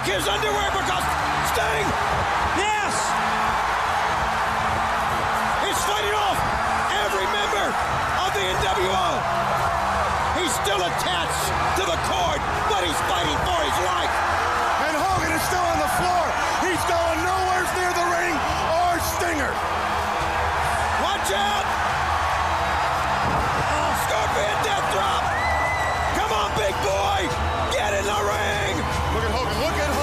take his underwear because Sting, yes, is fighting off every member of the NWO. He's still attached to the cord, but he's fighting for his life. And Hogan is still on the floor. He's going nowhere near the ring or Stinger. Watch out! Oh, Scorpion death drop! Come on, big boy! Get in the ring! Look at Hogan. Look at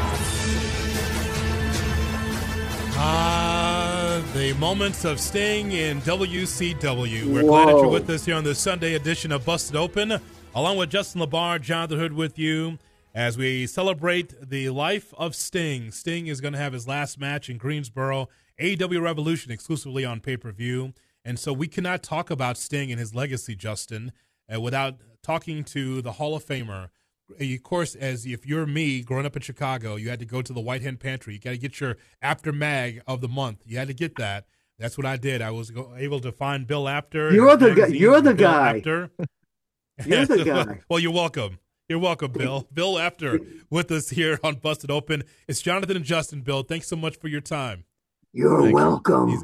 Hogan. The moments of Sting in WCW. We're glad that you're with us here on the Sunday edition of Busted Open, along with Justin LaBar, Jonathan Hood with you, as we celebrate the life of Sting. Sting is going to have his last match in Greensboro, AEW Revolution, exclusively on pay-per-view. And so we cannot talk about Sting and his legacy, Justin, without talking to the Hall of Famer. Of course, as if you're me growing up in Chicago, you had to go to the White Hen Pantry. You got to get your After Mag of the month. You had to get that. That's what I did. I was able to find Bill Apter. You're the guy. You're the guy. Apter. You're the guy. Well, you're welcome. You're welcome, Bill. Bill Apter with us here on Busted Open. It's Jonathan and Justin, Bill. Thanks so much for your time. You're welcome.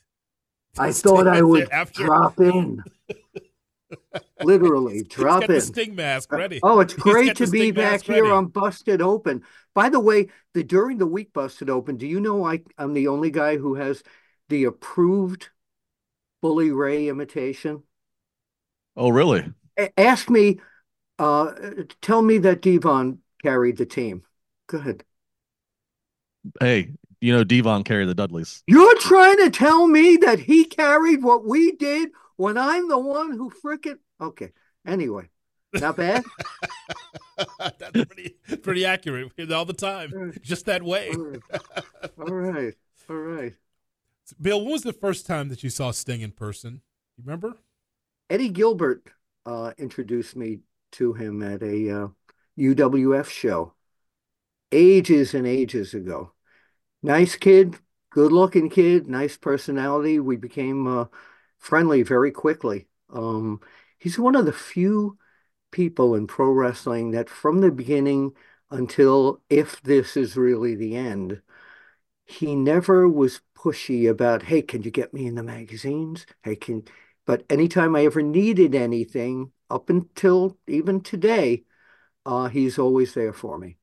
I thought I would drop in. Literally, drop in. The Sting mask ready. Oh, it's great to be back here on Busted Open. By the way, during the week Busted Open, do you know I'm the only guy who has the approved Bully Ray imitation? Oh, really? Ask me, tell me that Devon carried the team. Go ahead. Hey, you know Devon carried the Dudleys. You're trying to tell me that he carried what we did when I'm the one who frickin'... Okay, anyway, not bad? That's pretty accurate all the time, just that way. All right. Bill, when was the first time that you saw Sting in person? You remember? Eddie Gilbert introduced me to him at a UWF show ages and ages ago. Nice kid, good-looking kid, nice personality. We became friendly very quickly. He's one of the few people in pro wrestling that from the beginning until if this is really the end, he never was pushy about, hey, can you get me in the magazines? But anytime I ever needed anything, up until even today, he's always there for me.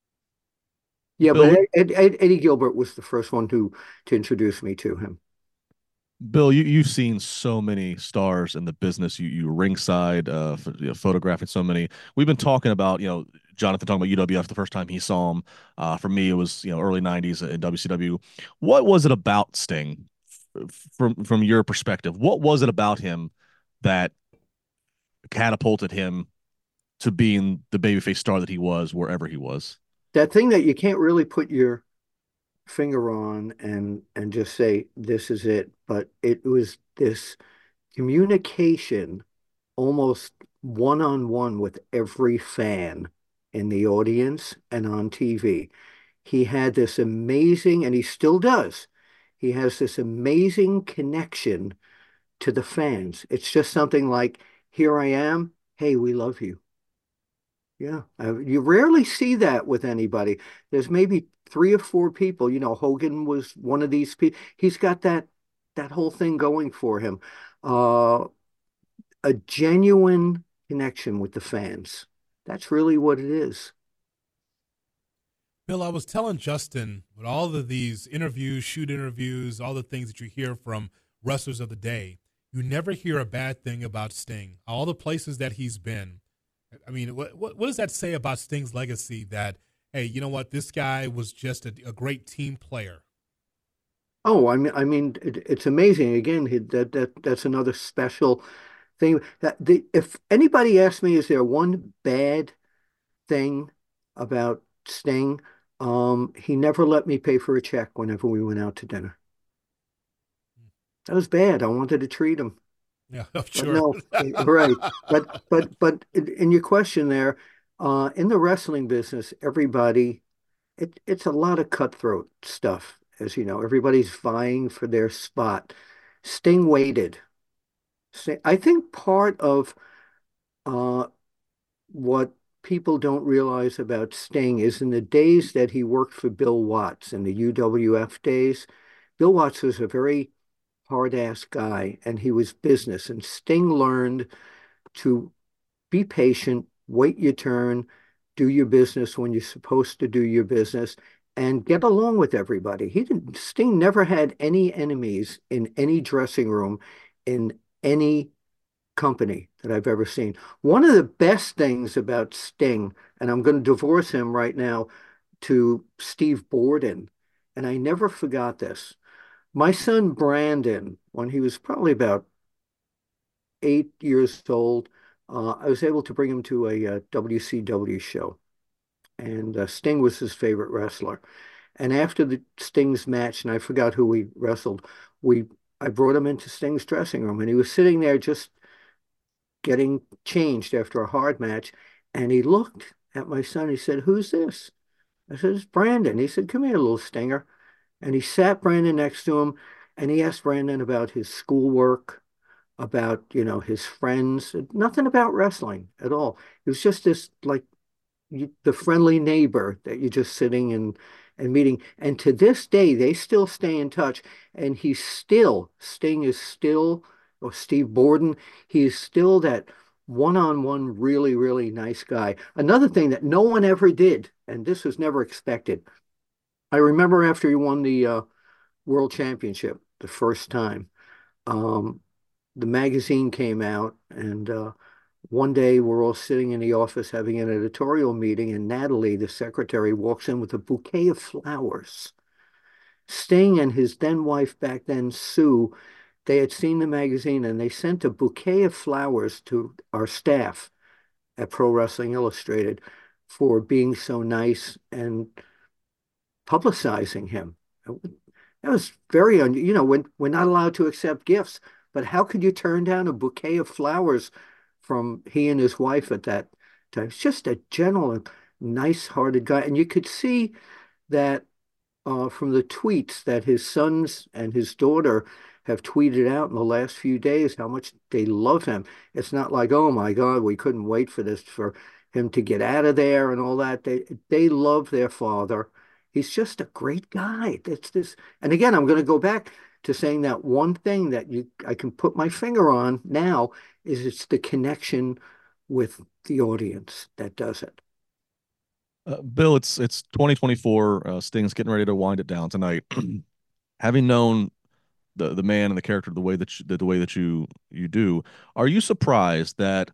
Yeah, Bill, but Eddie Gilbert was the first one to introduce me to him. Bill, you've seen so many stars in the business. You ringside, photographing so many. We've been talking about, Jonathan talking about UWF the first time he saw him. For me, it was early '90s in WCW. What was it about Sting, from your perspective? What was it about him that catapulted him to being the babyface star that he was wherever he was? That thing that you can't really put your finger on and just say this is it, but it was this communication almost one-on-one with every fan in the audience and on TV. He had this amazing, and he still does, he has this amazing connection to the fans. It's just something like, here I am, hey, we love you. Yeah, you rarely see that with anybody. There's maybe 3 or 4 people. Hogan was one of these people. He's got that whole thing going for him. A genuine connection with the fans. That's really what it is. Bill, I was telling Justin, with all of these interviews, shoot interviews, all the things that you hear from wrestlers of the day, you never hear a bad thing about Sting. All the places that he's been. I mean, what does that say about Sting's legacy that, hey, you know what, this guy was just a great team player? Oh, I mean, it's amazing. Again, that's another special thing. If anybody asks me, is there one bad thing about Sting? He never let me pay for a check whenever we went out to dinner. That was bad. I wanted to treat him. Yeah, sure. No, right. But in your question there, in the wrestling business, it's a lot of cutthroat stuff, as you know. Everybody's vying for their spot. Sting waited. I think part of what people don't realize about Sting is in the days that he worked for Bill Watts in the UWF days, Bill Watts was a very hard-ass guy and he was business. And Sting learned to be patient, wait your turn, do your business when you're supposed to do your business, and get along with everybody. Sting never had any enemies in any dressing room in any company that I've ever seen. One of the best things about Sting, and I'm going to divorce him right now to Steve Borden, and I never forgot this. My son Brandon, when he was probably about 8 years old, I was able to bring him to a WCW show, and Sting was his favorite wrestler. And after the Sting's match, and I forgot who we wrestled, we I brought him into Sting's dressing room, and he was sitting there just getting changed after a hard match. And he looked at my son. He said, "Who's this?" I said, "It's Brandon." He said, "Come here, little Stinger." And he sat Brandon next to him, and he asked Brandon about his schoolwork, about, his friends, nothing about wrestling at all. It was just this, like, the friendly neighbor that you're just sitting and meeting. And to this day, they still stay in touch. And Sting is still, or Steve Borden, he is still that one-on-one, really, really nice guy. Another thing that no one ever did, and this was never expected. I remember after he won the World Championship the first time, um, the magazine came out, and one day we're all sitting in the office having an editorial meeting, and Natalie, the secretary, walks in with a bouquet of flowers. Sting and his then wife back then, Sue, they had seen the magazine and they sent a bouquet of flowers to our staff at Pro Wrestling Illustrated for being so nice and publicizing him. That was very when we're not allowed to accept gifts, but how could you turn down a bouquet of flowers from he and his wife at that time? It's just a gentle and nice-hearted guy. And you could see that from the tweets that his sons and his daughter have tweeted out in the last few days how much they love him. It's not like, oh my God, we couldn't wait for him to get out of there and all that. They love their father. He's just a great guy. That's this. And again, I'm going to go back to saying that one thing that I can put my finger on now is it's the connection with the audience that does it. Bill, it's 2024. Sting's getting ready to wind it down tonight. Having known the man and the character the way that you do, are you surprised that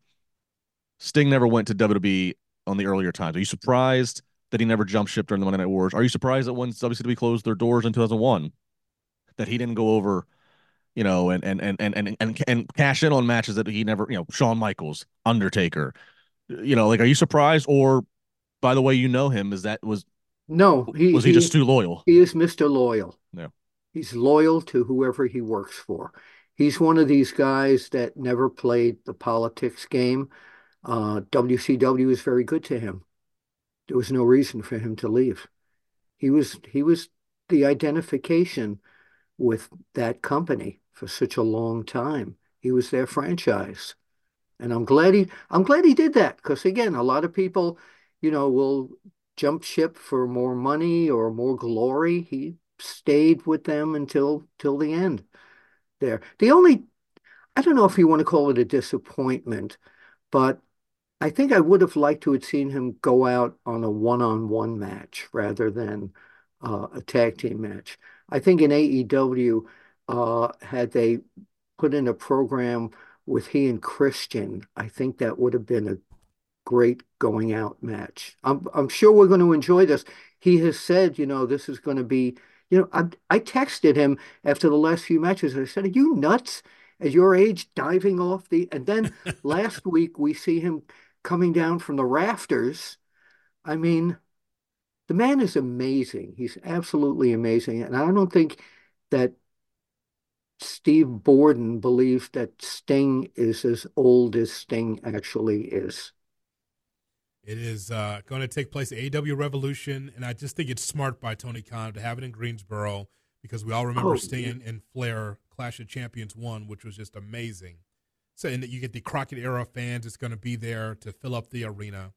Sting never went to WWE on the earlier times? Are you surprised that he never jumped ship during the Monday Night Wars? Are you surprised that when WCW closed their doors in 2001, that he didn't go over, and cash in on matches that he never, Shawn Michaels, Undertaker, like, are you surprised, or by the way him, No, was he just too loyal? He is Mr. Loyal. Yeah. He's loyal to whoever he works for. He's one of these guys that never played the politics game. WCW is very good to him. There was no reason for him to leave. He was the identification with that company for such a long time. He was their franchise. And I'm glad he did that, because again, a lot of people, will jump ship for more money or more glory. He stayed with them until till the end there. I don't know if you want to call it a disappointment, but I think I would have liked to have seen him go out on a one-on-one match rather than a tag team match. I think in AEW, had they put in a program with he and Christian, I think that would have been a great going out match. I'm sure we're going to enjoy this. He has said, this is going to be, I texted him after the last few matches. I said, "Are you nuts at your age diving off the?" And then last week we see him coming down from the rafters. I mean, the man is amazing. He's absolutely amazing. And I don't think that Steve Borden believes that Sting is as old as Sting actually is. It is going to take place at AEW Revolution, and I just think it's smart by Tony Khan to have it in Greensboro, because we all remember Sting and Flair Clash of Champions 1, which was just amazing. So, and you get the Crockett era fans. It's going to be there to fill up the arena.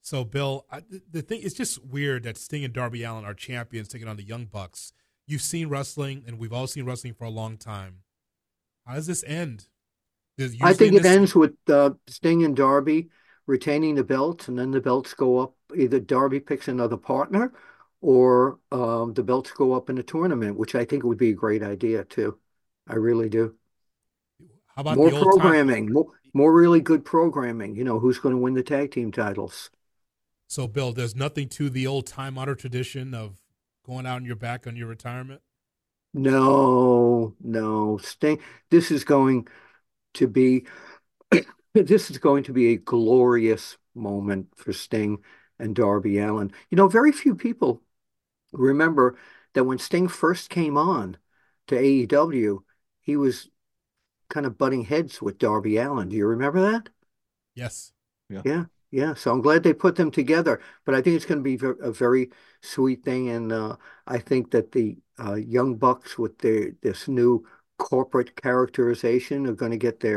So, Bill, the thing it's just weird that Sting and Darby Allin are champions taking on the Young Bucks. You've seen wrestling, and we've all seen wrestling for a long time. How does this end? I Usually think in it this, ends with Sting and Darby retaining the belts, and then the belts go up. Either Darby picks another partner, or the belts go up in a tournament, which I think would be a great idea too. I really do. how about More the old time? programming, more really good programming. You know, who's going to win the tag team titles? So, Bill, there's nothing to the old time honored tradition of going out on your back on your retirement. No, no, Sting. This is going to be this is going to be a glorious moment for Sting and Darby Allin. You know, very few people remember that when Sting first came on to AEW, he was kind of butting heads with Darby Allin. Do you remember that? Yes. Yeah. Yeah, yeah. So I'm glad they put them together. But I think it's going to be a very sweet thing, and I think that the Young Bucks with this new corporate characterization are going to get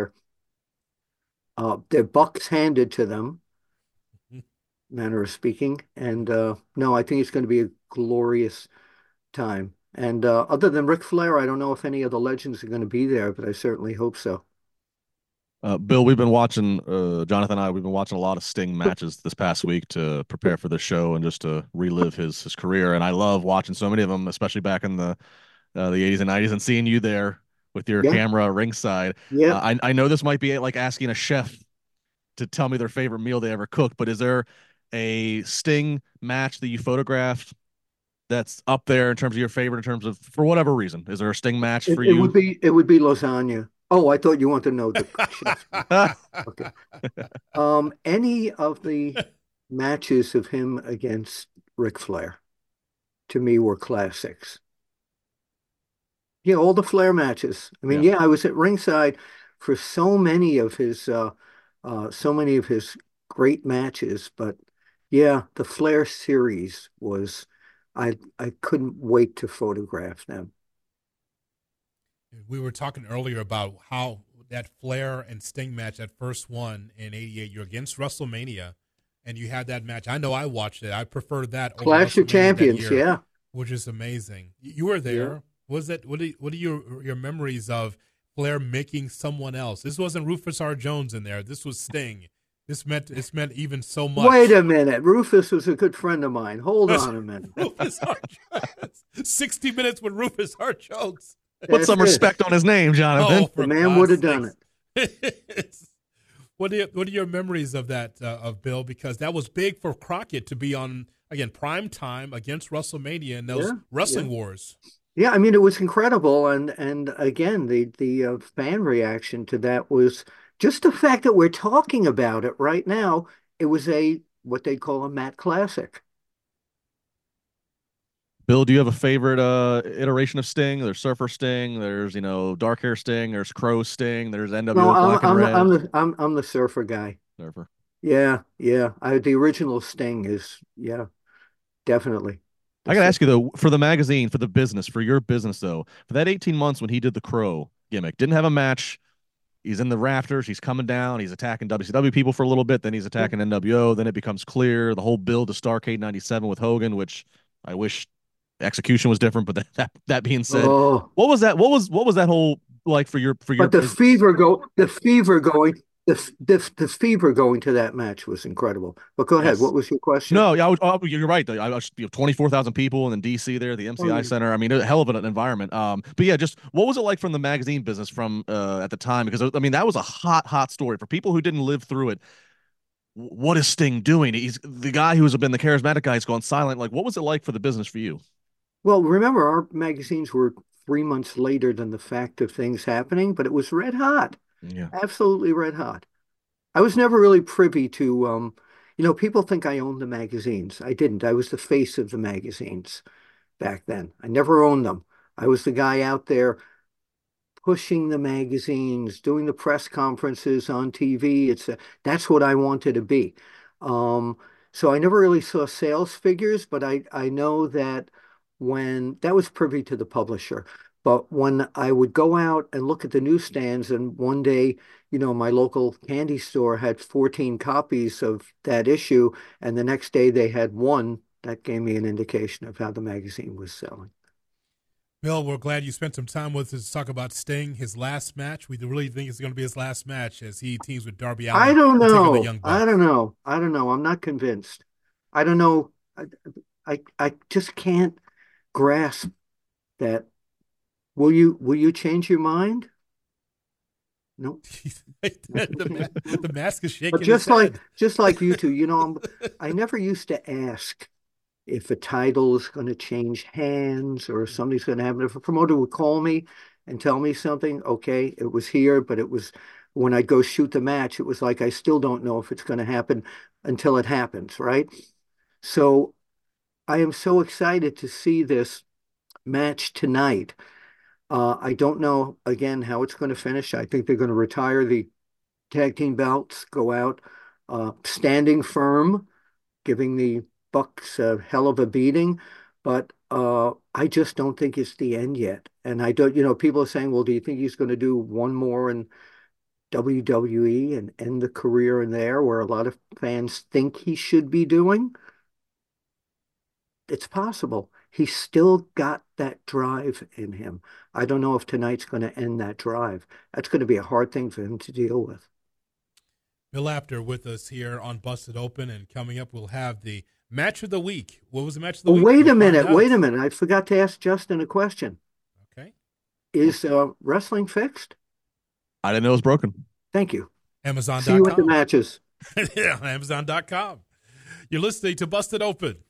their bucks handed to them, manner of speaking. And no, I think it's going to be a glorious time. And other than Ric Flair, I don't know if any of the legends are going to be there, but I certainly hope so. Bill, we've been watching, Jonathan and I, we've been watching a lot of Sting matches this past week to prepare for the show and just to relive his career. And I love watching so many of them, especially back in the 80s and 90s, and seeing you there with your Yeah, camera ringside. yeah. I know this might be like asking a chef to tell me their favorite meal they ever cooked, but is there a Sting match that you photographed that's up there in terms of your favorite, in terms of for whatever reason? Is there a Sting match It, for it you? would be it would be lasagna. Oh, I thought you wanted to know the chef's. Okay. Any of the matches of him against Ric Flair to me were classics. Yeah, all the Flair matches. I mean, Yeah. yeah, I was at ringside for so many of his great matches, but yeah, the Flair series was I couldn't wait to photograph them. We were talking earlier about how that Flair and Sting match, that first one in '88, you're against WrestleMania, and you had that match. I know I watched it. I preferred that over Clash of WrestleMania that Champions, year, yeah. which is amazing. You were Yeah. there. Was that what are your memories of Flair making someone else? This wasn't Rufus R. Jones in there. This was Sting. This meant even so Wait much. a minute. Rufus was a good friend of mine. Hold on a minute. Rufus R. Jones. 60 minutes with Rufus R. Jones. Put That's some it. respect on his name, Jonathan. Oh, The for man would have God's done it. sakes. What are your memories of that of Bill? Because that was big for Crockett to be on again prime time against WrestleMania and those Yeah, wrestling yeah. wars. Yeah, I mean it was incredible, and again the fan reaction to that was just the fact that we're talking about it right now. It was a what they call a Matt Classic. Bill, do you have a favorite iteration of Sting? There's Surfer Sting, there's dark hair Sting, there's Crow Sting, there's No, NWO Black and Red. I'm the surfer guy. Surfer. Yeah, yeah. The original Sting is yeah, definitely the I gotta surfer. ask you though, for the magazine, for the business, for your business though, for that 18 months when he did the Crow gimmick, didn't have a match. He's in the rafters, he's coming down, he's attacking WCW people for a little bit, then he's Yeah. attacking NWO, then it becomes clear the whole build to Starcade 97 with Hogan, which I wish execution was different, but that being said, Oh, what was that whole like for your but the business? fever go the fever going the fever going to that match was incredible. But go ahead. Yes. What was your question? No, yeah, you're right. Though. I was 24,000 people, and then DC there, the Oh MCI yeah. Center. I mean, a hell of an environment. But yeah, just what was it like from the magazine business from at the time? Because I mean, that was a hot story for people who didn't live through it. What is Sting doing? He's the guy who's been the charismatic guy. He's gone silent. Like, what was it like for the business for you? Well, remember our magazines were 3 months later than the fact of things happening, but it was red hot, Yeah. absolutely red hot. I was never really privy to, people think I owned the magazines. I didn't. I was the face of the magazines back then. I never owned them. I was the guy out there pushing the magazines, doing the press conferences on TV. That's what I wanted to be. Um, so I never really saw sales figures, but I know that when that was privy to the publisher. But when I would go out and look at the newsstands, and one day, my local candy store had 14 copies of that issue, and the next day they had one, that gave me an indication of how the magazine was selling. Bill, we're glad you spent some time with us to talk about Sting, his last match. We really think it's going to be his last match as he teams with Darby Allin. I don't to take on know. the Young Bucks. I don't know. I don't know. I'm not convinced. I don't know. I just can't grasp that. Will you change your mind? No. The mask is shaking. But just like you two, I never used to ask if a title is going to change hands or something's going to happen. If a promoter would call me and tell me something, okay, it was here, but it was when I go shoot the match, it was like I still don't know if it's going to happen until it happens, right? So I am so excited to see this match tonight. I don't know again how it's going to finish. I think they're going to retire the tag team belts, go out standing firm, giving the Bucks a hell of a beating, but I just don't think it's the end yet. And I don't, people are saying, well, do you think he's going to do one more in WWE and end the career in there, where a lot of fans think he should be doing? It's possible. He's still got that drive in him. I don't know if tonight's going to end that drive. That's going to be a hard thing for him to deal with. Bill Apter with us here on Busted Open, and coming up we'll have the match of the week. What was the match of the week? Wait a minute. I forgot to ask Justin a question. Okay. Is wrestling fixed? I didn't know it was broken. Thank you. Amazon.com. See you at the matches. Yeah, Amazon.com. You're listening to Busted Open.